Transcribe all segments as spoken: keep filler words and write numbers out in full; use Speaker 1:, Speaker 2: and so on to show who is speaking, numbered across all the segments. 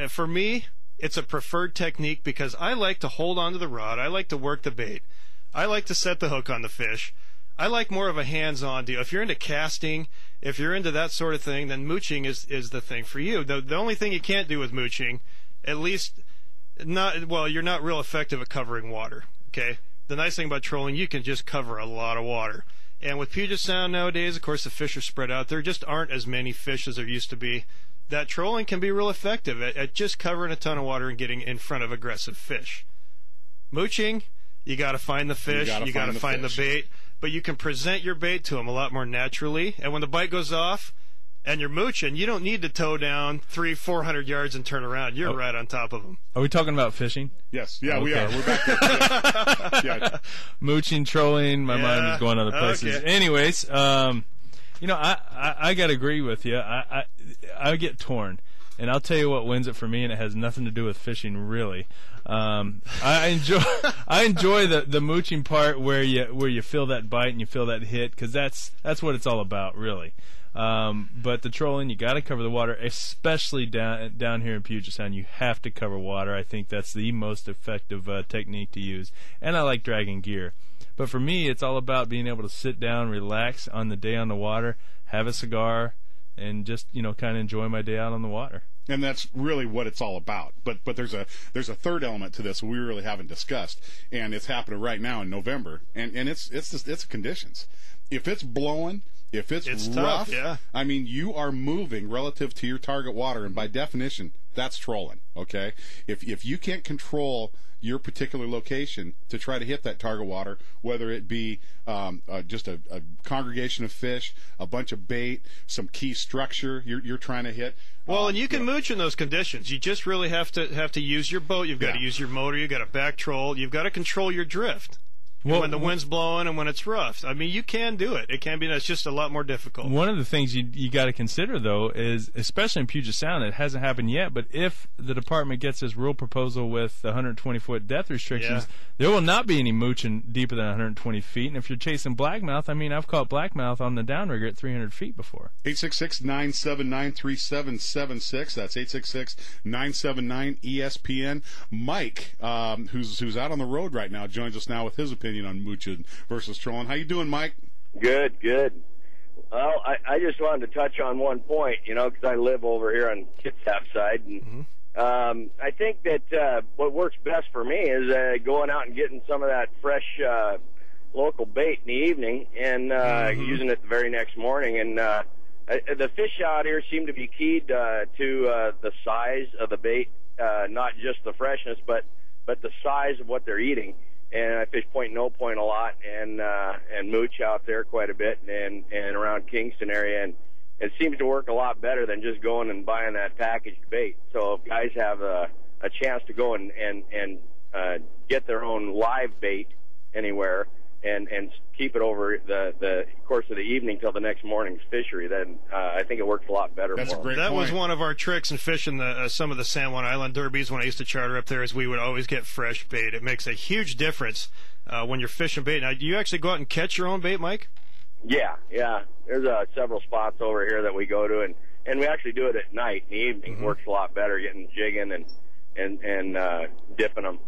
Speaker 1: And for me, it's a preferred technique because I like to hold onto the rod. I like to work the bait. I like to set the hook on the fish. I like more of a hands-on deal. If you're into casting, if you're into that sort of thing, then mooching is, is the thing for you. The, the only thing you can't do with mooching, at least not, well, you're not real effective at covering water, okay? The nice thing about trolling, you can just cover a lot of water. And with Puget Sound nowadays, of course, the fish are spread out. There just aren't as many fish as there used to be. That trolling can be real effective at, at just covering a ton of water and getting in front of aggressive fish. Mooching, you got to find the fish, you got to find, find the bait, but you can present your bait to them a lot more naturally. And when the bite goes off and you're mooching, you don't need to tow down three, four hundred yards and turn around. You're oh. right on top of them.
Speaker 2: Are we talking about fishing?
Speaker 3: Yes. Yeah, okay. we are. We're back there. yeah.
Speaker 2: Mooching, trolling. My yeah. mind is going other places.
Speaker 1: Okay.
Speaker 2: Anyways, um, you know, I, I, I got to agree with you. I, I I get torn, and I'll tell you what wins it for me, and it has nothing to do with fishing, really. Um, I enjoy I enjoy the, the mooching part where you where you feel that bite and you feel that hit, because that's that's what it's all about, really. Um, but the trolling, you got to cover the water, especially down down here in Puget Sound. You have to cover water. I think that's the most effective uh, technique to use, and I like dragging gear. But for me, it's all about being able to sit down, relax on the day on the water, have a cigar, and just, you know, kind of enjoy my day out on the water.
Speaker 3: And that's really what it's all about. But but there's a there's a third element to this we really haven't discussed, and it's happening right now in November, and and it's it's just, it's conditions. If it's blowing, if it's,
Speaker 1: it's
Speaker 3: rough,
Speaker 1: tough, yeah.
Speaker 3: I mean, you are moving relative to your target water, and by definition, that's trolling. Okay, if if you can't control your particular location to try to hit that target water, whether it be um, uh, just a, a congregation of fish, a bunch of bait, some key structure you're, you're trying to hit.
Speaker 1: Well,
Speaker 3: um,
Speaker 1: and you can
Speaker 3: yeah.
Speaker 1: mooch in those conditions. You just really have to have to use your boat. You've got
Speaker 3: yeah.
Speaker 1: to use your motor. You've got to back troll. You've got to control your drift. Well, when the wind's blowing and when it's rough. I mean, you can do it. It can be. It's just a lot more difficult.
Speaker 2: One of the things you you got to consider, though, is, especially in Puget Sound, it hasn't happened yet, but if the department gets this rule proposal with one hundred twenty foot depth restrictions, yeah. there will not be any mooching deeper than one hundred twenty feet. And if you're chasing blackmouth, I mean, I've caught blackmouth on the downrigger at three hundred feet before.
Speaker 3: eight six six, nine seven nine, three seven seven six. That's eight six six, nine seven nine, E S P N. Mike, um, who's who's out on the road right now, joins us now with his opinion on mooching versus trolling. How you doing, Mike?
Speaker 4: Good, good. Well, I, I just wanted to touch on one point, you know, because I live over here on Kitsap side, and mm-hmm. um, I think that uh, what works best for me is uh, going out and getting some of that fresh uh, local bait in the evening and uh, mm-hmm. using it the very next morning. And uh, the fish out here seem to be keyed uh, to uh, the size of the bait, uh, not just the freshness, but but the size of what they're eating. And I fish point no point a lot, and uh, and mooch out there quite a bit, and and around Kingston area, and it seems to work a lot better than just going and buying that packaged bait. So if guys have a, a chance to go and and and uh, get their own live bait anywhere, and and keep it over the the course of the evening till the next morning's fishery, then uh, I think it works a lot better.
Speaker 3: That's
Speaker 4: for
Speaker 3: a great
Speaker 4: them.
Speaker 1: That
Speaker 3: point.
Speaker 1: was one of our tricks in fishing the, uh, some of the San Juan Island derbies when I used to charter up there, is we would always get fresh bait. It makes a huge difference uh, when you're fishing bait. Now, do you actually go out and catch your own bait, Mike?
Speaker 4: Yeah, yeah. There's uh, several spots over here that we go to, and, and we actually do it at night. In the evening, mm-hmm. It works a lot better, getting jigging and and and uh, dipping them.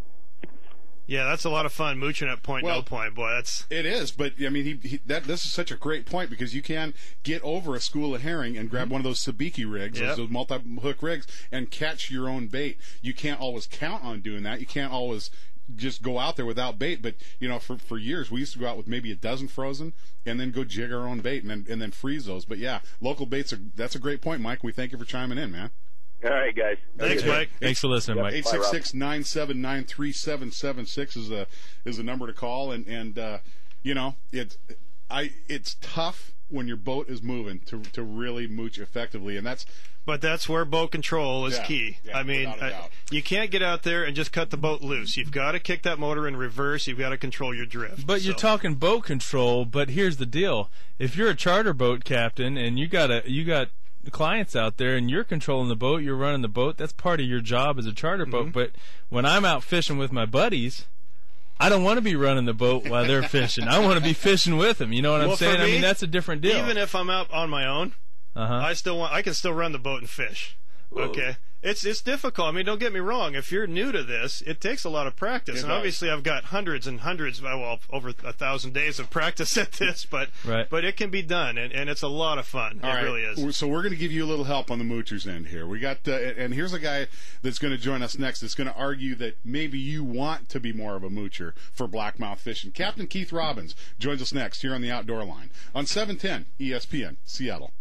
Speaker 1: Yeah, that's a lot of fun, mooching at point,
Speaker 3: well,
Speaker 1: no point. Boy, that's
Speaker 3: it is. But I mean, he, he that this is such a great point, because you can get over a school of herring and grab mm-hmm. one of those sabiki rigs,
Speaker 1: yep.
Speaker 3: those, those multi-hook rigs, and catch your own bait. You can't always count on doing that. You can't always just go out there without bait. But you know, for for years we used to go out with maybe a dozen frozen, and then go jig our own bait, and then and then freeze those. But yeah, local baits are that's a great point, Mike. We thank you for chiming in, man.
Speaker 4: All right, guys.
Speaker 1: Thanks,
Speaker 4: okay.
Speaker 1: Mike.
Speaker 2: Thanks for listening, Mike.
Speaker 3: eight six six, nine seven nine, three seven seven six is a is a number to call, and and uh, you know it's I it's tough when your boat is moving to to really mooch effectively, and that's.
Speaker 1: But that's where boat control is
Speaker 3: yeah,
Speaker 1: key.
Speaker 3: yeah,
Speaker 1: I mean,
Speaker 3: I,
Speaker 1: you can't get out there and just cut the boat loose. You've got to kick that motor in reverse. You've got to control your drift.
Speaker 2: But
Speaker 1: so.
Speaker 2: you're talking boat control. But here's the deal: if you're a charter boat captain and you got a you got clients out there and you're controlling the boat, you're running the boat, that's part of your job as a charter boat. Mm-hmm. But when I'm out fishing with my buddies, I don't want to be running the boat while they're fishing. I want to be fishing with them. You know what
Speaker 1: well,
Speaker 2: I'm saying?
Speaker 1: Me,
Speaker 2: I mean, that's a different deal.
Speaker 1: Even if I'm out on my own, uh-huh. I still want I can still run the boat and fish. Okay. It's it's difficult. I mean, don't get me wrong. If you're new to this, it takes a lot of practice.
Speaker 3: It
Speaker 1: and
Speaker 3: does.
Speaker 1: obviously, I've got hundreds and hundreds, well, over a thousand days of practice at this. But
Speaker 2: Right.
Speaker 1: but it can be done, and, and it's a lot of fun.
Speaker 3: All
Speaker 1: it
Speaker 3: right.
Speaker 1: really is.
Speaker 3: So we're going to give you a little help on the moochers end here. We got, uh, and here's a guy that's going to join us next. That's going to argue that maybe you want to be more of a moocher for blackmouth fishing. Captain Keith Robbins joins us next here on the Outdoor Line on seven ten E S P N Seattle.